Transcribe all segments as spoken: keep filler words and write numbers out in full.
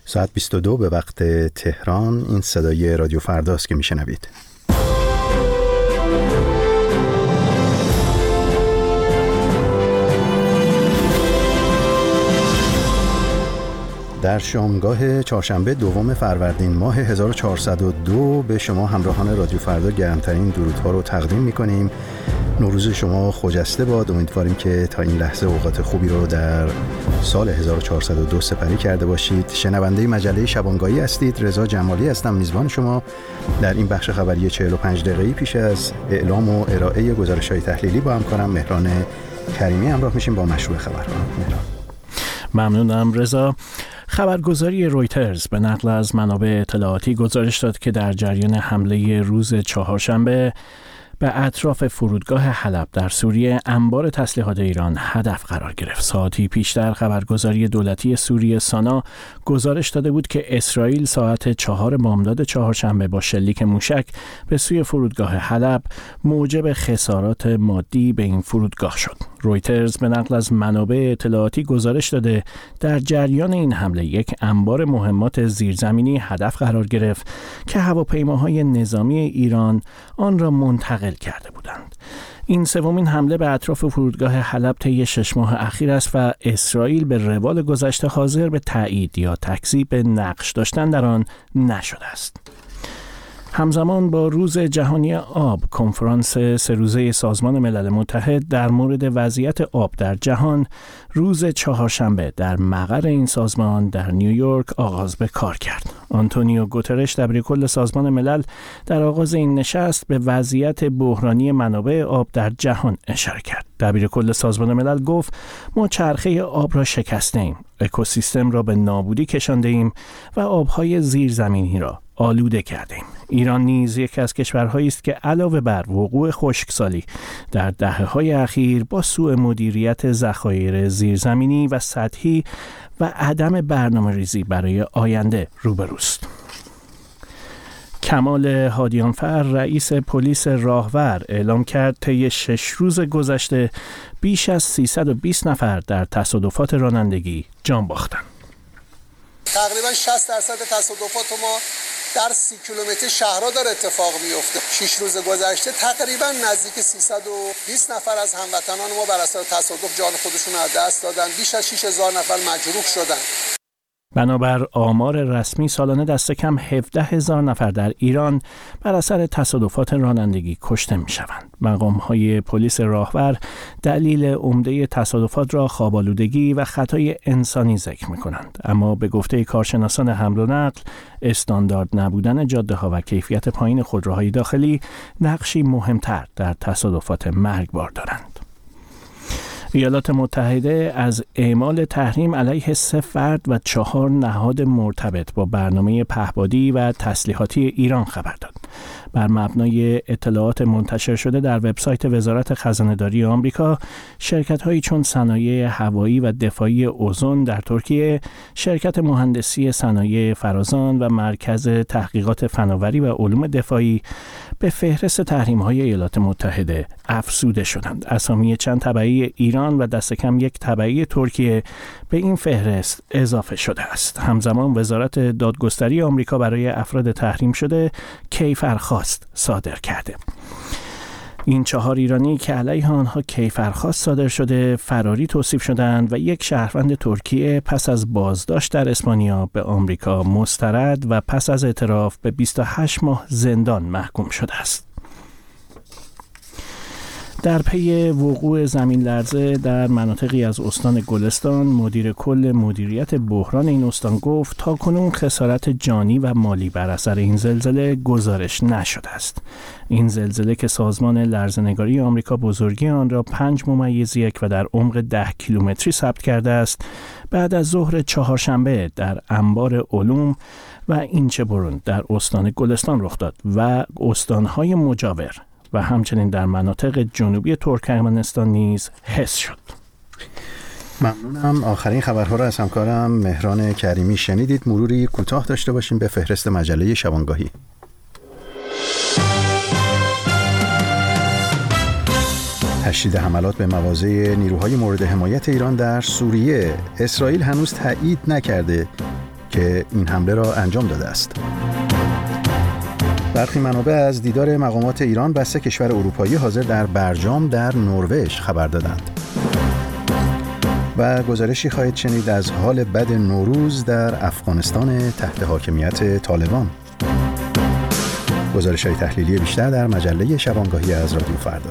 ساعت بیست و دو به وقت تهران. این صدای رادیو فرداست که میشنوید. در شامگاه چهارشنبه دوم فروردین ماه هزار و چهارصد و دو به شما همراهان رادیو فردا گرمترین درودها رو تقدیم می‌کنیم. نوروز شما خجسته باد. امیدواریم که تا این لحظه اوقات خوبی رو در سال هزار و چهارصد و دو سپری کرده باشید. شنونده مجله شبانگاهی هستید. رضا جمالی هستم، میزبان شما در این بخش خبری چهل و پنج دقیقه‌ای. پیش از اعلام و ارائه گزارش‌های تحلیلی با همکارم مهران کریمی همراه میشیم با مشروع خبرها. مهران. ممنونم رضا. خبرگزاری رویترز به نقل از منابع اطلاعاتی گزارش داد که در جریان حمله روز چهارشنبه به اطراف فرودگاه حلب در سوریه انبار تسلیحات ایران هدف قرار گرفت. ساعتی پیشتر خبرگزاری دولتی سوریه سانا گزارش داده بود که اسرائیل ساعت چهار بامداد چهارشنبه با شلیک موشک به سوی فرودگاه حلب موجب خسارات مادی به این فرودگاه شد. رویترز به نقل از منابع اطلاعاتی گزارش داده در جریان این حمله یک انبار مهمات زیرزمینی هدف قرار گرفت که هواپیماهای نظامی ایران آن را منتقل کرده بودند. این سومین حمله به اطراف فرودگاه حلب طی شش ماه اخیر است و اسرائیل به روال گذشته حاضر به تایید یا تکذیب نقش داشتن در آن نشده است. همزمان با روز جهانی آب، کنفرانس سه روزه سازمان ملل متحد در مورد وضعیت آب در جهان روز چهارشنبه در مقر این سازمان در نیویورک آغاز به کار کرد. آنتونیو گوترش دبیرکل سازمان ملل در آغاز این نشست به وضعیت بحرانی منابع آب در جهان اشاره کرد. دبیرکل سازمان ملل گفت ما چرخه آب را شکسته ایم، اکوسیستم را به نابودی کشانده ایم و آبهای زیرزمینی را آلوده کردیم. ایران نیز یکی از کشورهایی است که علاوه بر وقوع خشکسالی در دهه‌های اخیر با سوء مدیریت ذخایر زیرزمینی و سطحی و عدم برنامه‌ریزی برای آینده روبروست. کمال هادیانفر رئیس پلیس راهور اعلام کرد طی شش روز گذشته بیش از سیصد و بیست نفر در تصادفات رانندگی جان باختند. تقریبا شصت درصد تصادفات ما در سی کیلومتر شهرها داره اتفاق میفته. شش روز گذشته تقریبا نزدیک سیصد و بیست نفر از هموطنان ما بر اثر تصادف جان خودشون از دست دادن. بیش از شش هزار نفر مجروح شدن. بنابر آمار رسمی سالانه دست کم هفده هزار نفر در ایران بر اثر تصادفات رانندگی کشته می شوند. مقام‌های پلیس راهور دلیل عمده تصادفات را خواب‌آلودگی و خطای انسانی ذکر می کنند. اما به گفته کارشناسان حمل و نقل استاندارد نبودن جاده‌ها و کیفیت پایین خودروهای داخلی نقشی مهمتر در تصادفات مرگبار دارند. ایالات متحده از اعمال تحریم علیه سه فرد و چهار نهاد مرتبط با برنامه پهپادی و تسلیحاتی ایران خبر داد. بر مبنای اطلاعات منتشر شده در وبسایت وزارت خزانه‌داری آمریکا، شرکت‌هایی چون صنایع هوایی و دفاعی اوزون در ترکیه، شرکت مهندسی صنایع فرازان و مرکز تحقیقات فناوری و علوم دفاعی به فهرست تحریم‌های ایالات متحده افزوده شدند. اسامی چند تبعی ایران و دست کم یک تبعی ترکیه به این فهرست اضافه شده است. همزمان وزارت دادگستری آمریکا برای افراد تحریم شده کیفرخواست صادر کرده. این چهار ایرانی که علیه آنها کیفرخواست صادر شده فراری توصیف شدند و یک شهروند ترکیه پس از بازداشت در اسپانیا به آمریکا مسترد و پس از اعتراف به بیست و هشت ماه زندان محکوم شده است. در پی وقوع زمین لرزه در مناطقی از استان گلستان، مدیر کل مدیریت بحران این استان گفت تاکنون خسارت جانی و مالی بر اثر این زلزله گزارش نشده است. این زلزله که سازمان لرزه‌نگاری آمریکا بزرگی آن را پنج ممیز یک و در عمق ده کیلومتری ثبت کرده است، بعد از ظهر چهارشنبه در انبار علوم و اینچه‌برون در استان گلستان رخ داد و استان‌های مجاور و همچنین در مناطق جنوبی ترکمنستان نیز حس شد. ممنونم. آخرین خبرها را از همکارم مهران کریمی شنیدید. مروری کوتاه داشته باشیم به فهرست مجله شبانگاهی. تشدید حملات به مواضع نیروهای مورد حمایت ایران در سوریه. اسرائیل هنوز تایید نکرده که این حمله را انجام داده است. برخی منابع از دیدار مقامات ایران با سه کشور اروپایی حاضر در برجام در نروژ خبر دادند. و گزارشی خواهید شنید از حال بد نوروز در افغانستان تحت حاکمیت طالبان. گزارش‌های تحلیلی بیشتر در مجله شبانگاهی از رادیو فردا.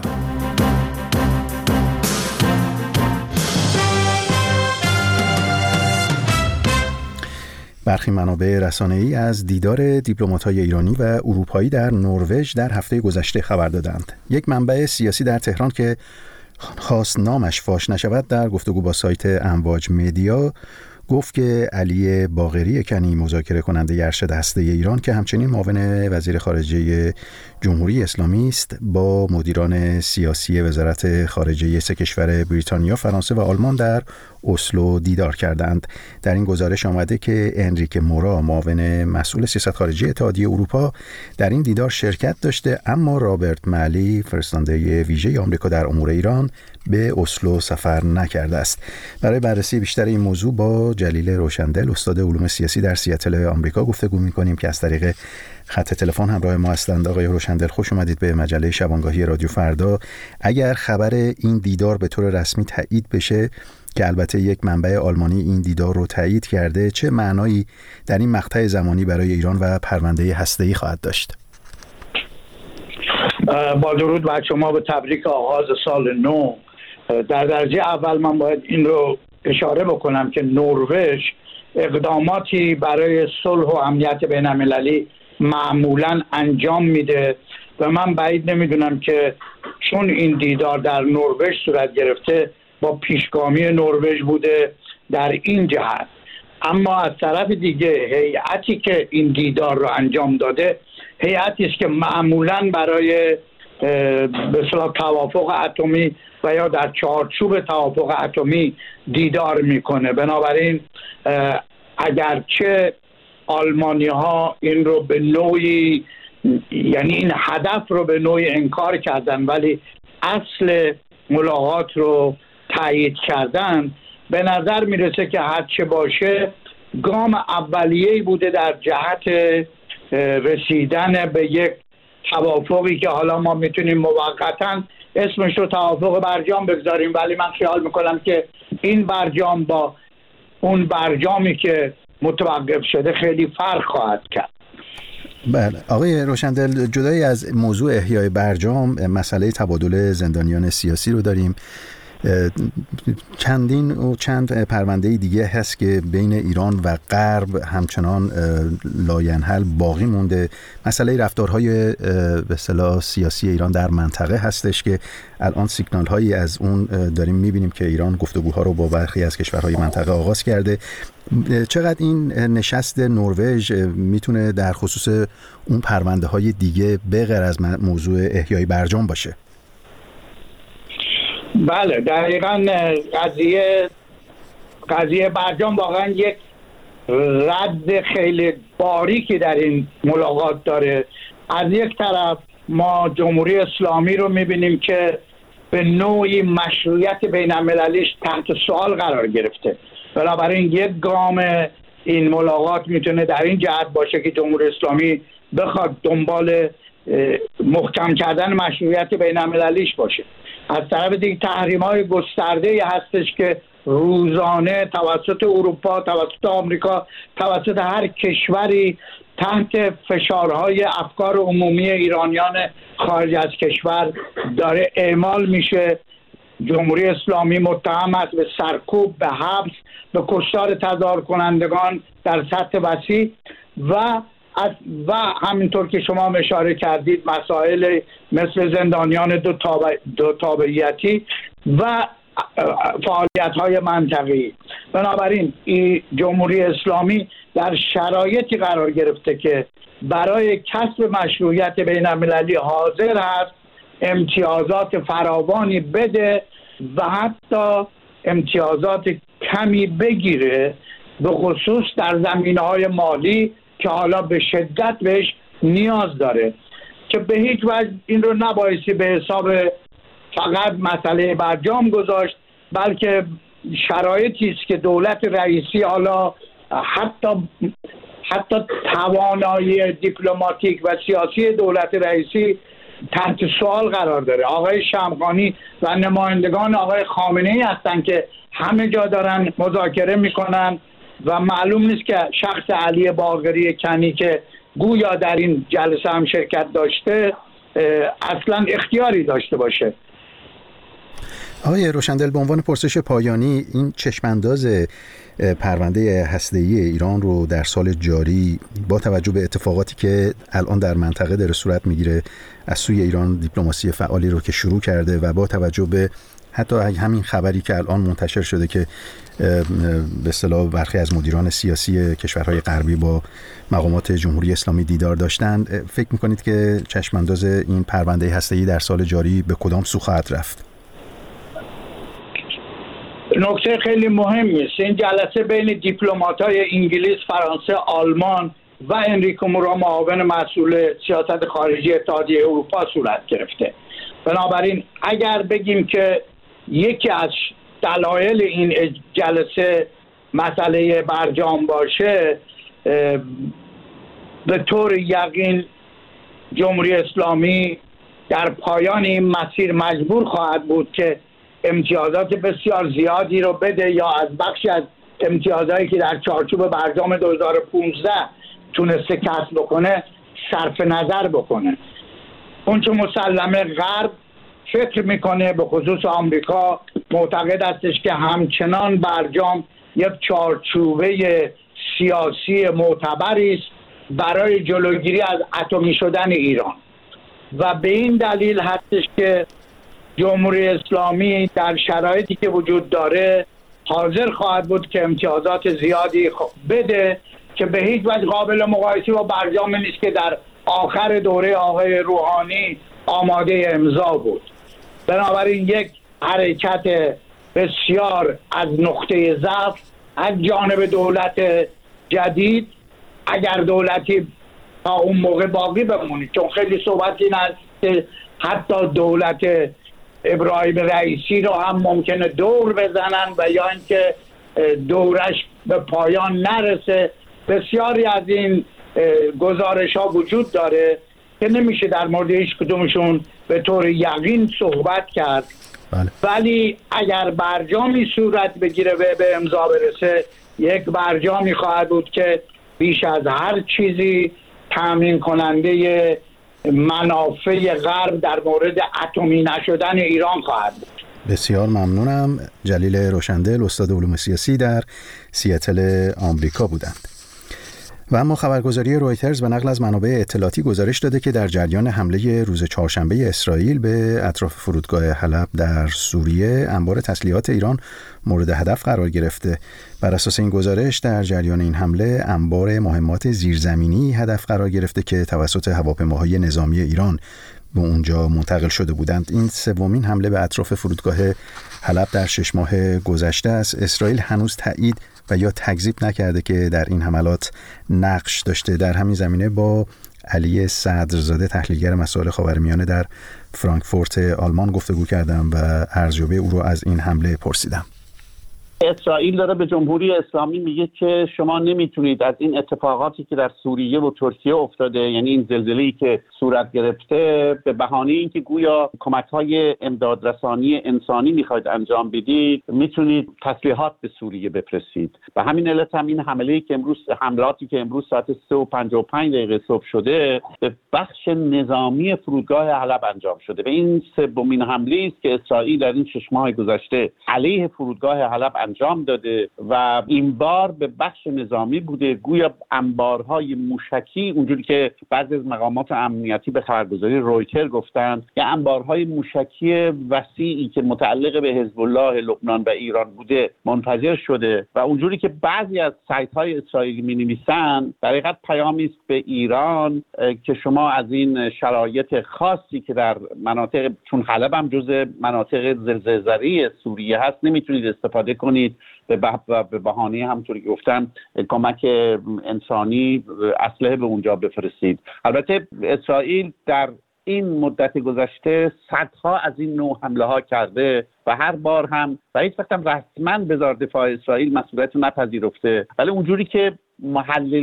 برخی منابع رسانه‌ای از دیدار دیپلمات‌های ایرانی و اروپایی در نروژ در هفته گذشته خبر دادند. یک منبع سیاسی در تهران که خواست نامش فاش نشود در گفتگو با سایت امواج مدیا گفت که علی باقری کنی، مذاکره کننده ارشد هسته ایران که همچنین معاون وزیر خارجه جمهوری اسلامی است، با مدیران سیاسی وزارت خارجه سه کشور بریتانیا، فرانسه و آلمان در اسلو دیدار کردند. در این گزارش آمده که انریک مورا، معاون مسئول سیاست خارجی اتحادیه اروپا، در این دیدار شرکت داشته، اما رابرت معلی، فرستنده ویژه آمریکا در امور ایران، به اسلو سفر نکرده است. برای بررسی بیشتر این موضوع با جلیل روشندل، استاد علوم سیاسی در سیاتل آمریکا، گفتگو می‌کنیم که از طریق خط تلفن همراه ما هستند. آقای روشندل، خوش اومدید به مجله شبانگاهی رادیو فردا. اگر خبر این دیدار به طور رسمی تایید بشه، که البته یک منبع آلمانی این دیدار رو تایید کرده، چه معنایی در این مقطع زمانی برای ایران و پرونده هسته‌ای خواهد داشت؟ با درود بر شما، به تبریک آغاز سال نو. در درجه اول من باید این رو اشاره بکنم که نروژ اقداماتی برای صلح و امنیت بین المللی معمولاً انجام میده و من بعید نمیدونم که چون این دیدار در نروژ صورت گرفته با پیشگامی نروژ بوده در این جهت. اما از طرف دیگه هیئتی که این دیدار رو انجام داده هیئتی است که معمولاً برای به اصطلاح توافق اتمی و یا در چارچوب توافق اتمی دیدار میکنه. بنابراین اگرچه آلمانی ها این رو به نوعی، یعنی این هدف رو به نوعی انکار کردن، ولی اصل ملاقات رو تایید کردن، به نظر میرسه که هرچه باشه گام اولیه‌ای بوده در جهت رسیدن به یک توافقی که حالا ما میتونیم موقتاً اسمش رو توافق برجام بگذاریم، ولی من خیال میکنم که این برجام با اون برجامی که متوقف شده خیلی فرق خواهد کرد. بله آقای روشندل، جدای از موضوع احیای برجام، مسئله تبادل زندانیان سیاسی رو داریم. چندین و چند پرونده دیگه هست که بین ایران و غرب همچنان لاینحل باقی مونده. مسئله رفتارهای به اصطلاح سیاسی ایران در منطقه هستش که الان سیگنال هایی از اون داریم میبینیم که ایران گفتگوها رو با برخی از کشورهای منطقه آغاز کرده. چقدر این نشست نروژ میتونه در خصوص اون پرونده های دیگه به غیر از موضوع احیای برجام باشه؟ بله دقیقاً قضیه قضیه برجام واقعا یک رد خیلی باریکی در این ملاقات داره. از یک طرف ما جمهوری اسلامی رو میبینیم که به نوعی مشروعیت بین المللیش تحت سوال قرار گرفته. بنابراین یک گام این ملاقات میتونه در این جهت باشه که جمهوری اسلامی بخواد دنبال محکم کردن مشروعیت بین المللیش باشه. از طرف دیگه تحریم‌های گسترده‌ای هستش که روزانه توسط اروپا، توسط آمریکا، توسط هر کشوری تحت فشارهای افکار عمومی ایرانیان خارج از کشور داره اعمال میشه. جمهوری اسلامی متهم است به سرکوب، به حبس، به کشتار تظاهر کنندگان در سطح وسیع و و همینطور که شما اشاره کردید مسائل مثل زندانیان دو, تابع... دو تابعیتی و فعالیت‌های منطقه‌ای. بنابراین جمهوری اسلامی در شرایطی قرار گرفته که برای کسب مشروعیت بین المللی حاضر هست امتیازات فراوانی بده و حتی امتیازات کمی بگیره، به خصوص در زمینه‌های مالی که حالا به شدت بهش نیاز داره، که به هیچ وجه این رو نبایستی به حساب فقط مسئله برجام گذاشت، بلکه شرایطی است که دولت رئیسی حالا حتی حتی توانایی دیپلماتیک و سیاسی دولت رئیسی تحت سوال قرار داره. آقای شمخانی و نمایندگان آقای خامنه‌ای هستن که همه جا دارن مذاکره میکنن و معلوم نیست که شخص علی باقری کنی که گویا در این جلسه هم شرکت داشته اصلا اختیاری داشته باشه. آقای روشندل، به عنوان پرسش پایانی، این چشمانداز پرونده هسته‌ای ایران رو در سال جاری با توجه به اتفاقاتی که الان در منطقه داره صورت میگیره از سوی ایران، دیپلماسی فعالی رو که شروع کرده و با توجه به حتی همین خبری که الان منتشر شده که به اصطلاح برخی از مدیران سیاسی کشورهای غربی با مقامات جمهوری اسلامی دیدار داشتند، فکر میکنید که چشمانداز این پرونده هسته‌ای در سال جاری به کدام سو خواهد رفت؟ نکته خیلی مهمی است. این جلسه بین دیپلمات‌های انگلیس، فرانسه، آلمان و انریکو مورا، معاون مسئول سیاست خارجی اتحادیه اروپا صورت گرفته. بنابراین اگر بگیم که یکی از دلایل این جلسه مسئله برجام باشه، به طور یقین جمهوری اسلامی در پایان این مسیر مجبور خواهد بود که امتیازات بسیار زیادی رو بده یا از بخشی از امتیازاتی که در چارچوب برجام دو هزار و پانزده تونسته کسب بکنه صرف نظر بکنه. اون چه مسلمه غرب فکر میکنه، به خصوص آمریکا معتقد استش که همچنان برجام یک چارچوبه سیاسی معتبری است برای جلوگیری از اتمی شدن ایران و به این دلیل هستش که جمهوری اسلامی در شرایطی که وجود داره حاضر خواهد بود که امتیازات زیادی بده که به هیچ وجه قابل مقایسه با برجام نیست که در آخر دوره آقای روحانی آماده امضا بود. بنابراین یک حرکت بسیار از نقطه ضعف از جانب دولت جدید، اگر دولتی تا اون موقع باقی بمونید، چون خیلی صحبت این است که حتی دولت ابراهیم رئیسی رو هم ممکنه دور بزنن و یا اینکه دورش به پایان نرسه. بسیاری از این گزارش ها وجود داره که نمیشه در مورد هیچ کدومشون به طور یقین صحبت کرد. بله. ولی اگر برجامی صورت بگیره و به امضا برسه، یک برجامی خواهد بود که بیش از هر چیزی تامین کننده منافع غرب در مورد اتمی نشدن ایران خواهد بود. بسیار ممنونم. جلیل روشندل، استاد علوم سیاسی در سیاتل آمریکا بودند. و اما خبرگزاری رویترز به نقل از منابع اطلاعاتی گزارش داده که در جریان حمله روز چهارشنبه اسرائیل به اطراف فرودگاه حلب در سوریه، انبار تسلیحات ایران مورد هدف قرار گرفته. بر اساس این گزارش در جریان این حمله انبار مهمات زیرزمینی هدف قرار گرفته که توسط هواپیماهای نظامی ایران به اونجا منتقل شده بودند. این سومین حمله به اطراف فرودگاه حلب در شش ماه گذشته است. اسرائیل هنوز تایید و یا تکذیب نکرده که در این حملات نقش داشته. در همین زمینه با علی صدرزاده، تحلیلگر مسائل خاورمیانه در فرانکفورت آلمان گفتگو کردم و ارزیابی او رو از این حمله پرسیدم. اسرائیل داره به جمهوری اسلامی میگه که شما نمیتونید از این اتفاقاتی که در سوریه و ترکیه افتاده، یعنی این زلزله‌ای که صورت گرفته، به بهانه اینکه گویا کمک‌های امدادرسانی انسانی میخواید انجام بدید، میتونید تسلیحات به سوریه بفرستید. و همین علت هم این حمله‌ای که امروز حملاتی که امروز ساعت سه و پنجاه و پنج دقیقه صبح شده به بخش نظامی فرودگاه حلب انجام شده. و این سومین حمله است که اسرائیل در این شش ماه گذشته علیه فرودگاه حلب انجام داده و این بار به بخش نظامی بوده. گویا انبارهای موشکی، اونجوری که بعضی از مقامات امنیتی به خبرگزاری رویتر گفتند، یا انبارهای موشکی وسیعی که متعلق به حزب الله لبنان و ایران بوده منفجر شده. و اونجوری که بعضی از سایت‌های اسرائیلی می‌نویسند، در حقیقت پیامی است به ایران که شما از این شرایط خاصی که در مناطق، چون حلب هم جزء مناطق زلزله‌زده سوریه هست، نمیتونید استفاده کنید به به بهانه همونطوری که گفتم کمک انسانی اسلحه به اونجا بفرستید. البته اسرائیل در این مدت گذشته صدها از این نوع حمله ها کرده و هر بار هم و هیچ وقت هم رسما وزارت دفاع اسرائیل مسئولیت رو نپذیرفته، ولی اونجوری که محلل